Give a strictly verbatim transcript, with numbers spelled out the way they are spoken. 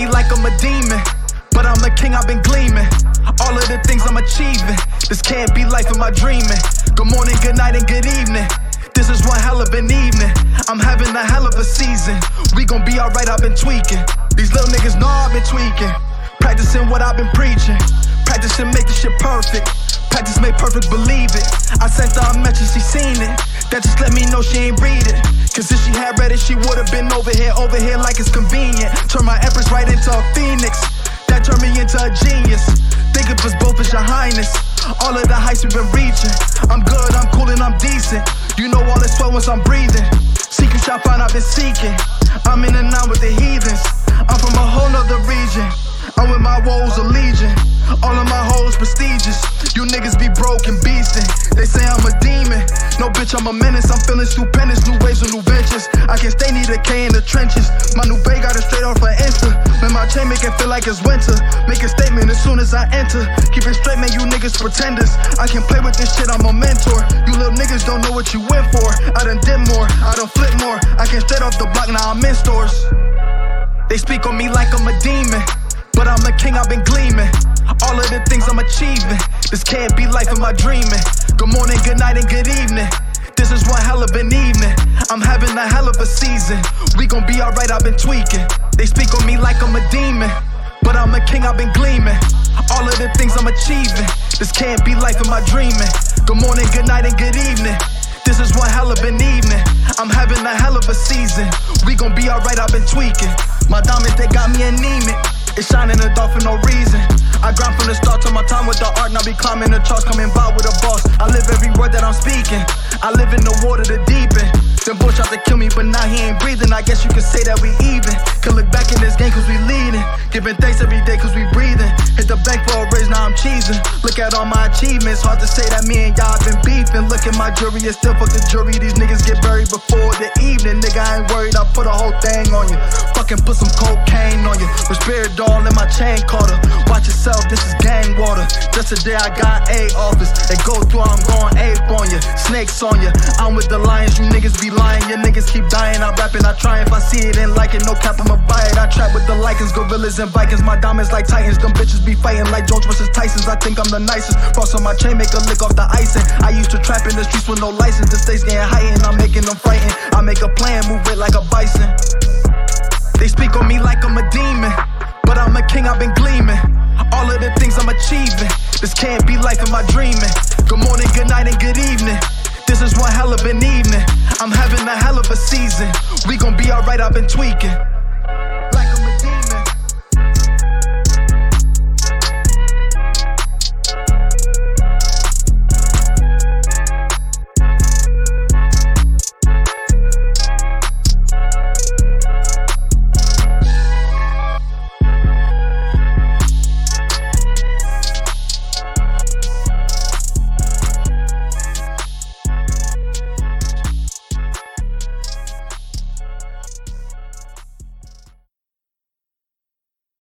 me like I'm a demon, but I'm a king, I've been gleaming. All of the things I'm achieving, this can't be life in my dreaming. Good morning, good night, and good evening. This is one hell of an evening. I'm having a hell of a season. We gon' be alright, I've been tweaking. These little niggas know I've been tweaking. Practicing what I've been preaching. Practicing make this shit perfect. Practice made perfect, believe it. I sent her a message, she seen it. That just let me know she ain't read it. Cause if she had read it, she would've been over here, over here like it's convenient. Turn my efforts right into a phoenix. That turned me into a genius. Think of us both as your highness. All of the heights we've been reaching. I'm good, I'm cool, and I'm decent. You know all is well once I'm breathing. Secret shall find I've been seeking. I'm in and out with the heathens. I'm from a whole nother region. I'm with my woes a legion. All of my hoes prestigious. You niggas be broke and beastin'. They say I'm a demon. No bitch, I'm a menace. I'm feeling stupendous. New waves and new ventures. I can stay near the K in the trenches. My new bae got it straight off her Insta. Man, my chain make it feel like it's winter. Make a statement as soon as I enter. Keep it straight, man, you niggas pretenders. I can play with this shit, I'm a mentor. You little niggas don't know what you went for. I done did more, I done flip more. I came straight off the block, now I'm in stores. They speak on me like I'm a demon, but I'm a king, I've been gleaming. All of the things I'm achieving, this can't be life in my dreaming. Good morning, good night, and good evening. This is one hell of an evening. I'm having a hell of a season. We gon' be alright, I've been tweaking. They speak on me like I'm a demon, but I'm a king, I've been gleaming. All of the things I'm achieving, this can't be life in my dreaming. Good morning, good night, and good evening. This is one hell of an evening. I'm having a hell of a season. We gon' be alright, I've been tweaking. My diamonds, they got me anemic. It's shining in the dark for no reason. I grind from the start to my time with the art. Now be climbing the charts, coming by with a boss. I live every word that I'm speaking. I live in the water, the deep end. Them boys tried to kill me, but now he ain't breathing. I guess you could say that we even. Can look back in this game cause we leading. Giving thanks every day cause we breathing. Hit the bank for a raise, now I'm cheesing. Look at all my achievements. Hard to say that me and y'all been beefing. Look at my jury, it's still fuck the jury. These niggas get buried before the evening. Nigga, I ain't worried, I put a whole thing on you. Fucking put some cocaine on you. With spirit doll in my chain quarter. Watch yourself, this is gang water. Just today I got a office. They go through, I'm going ape on you. Snakes on you. I'm with the lions, you niggas be lying. Your niggas keep dying, I rapping, I try. If I see it and like it, no cap, I'ma buy it. I trap with the Lycans, gorillas and Vikings. My diamonds like Titans, them bitches be fighting like Jones versus Tyson's. I think I'm the nicest. Frost on my chain, make a lick off the icing. I used to trap in the streets with no license. The stakes getting heightened, I'm making them frightened. I make a plan, move it like a bison. They speak on me like I'm a demon, but I'm a king, I've been gleaming. All of the things I'm achieving, this can't be life in my dreaming. Good morning, good night, and good evening. This is one hell of an evening. I'm having a hell of a season. We gon' be alright, I've been tweaking.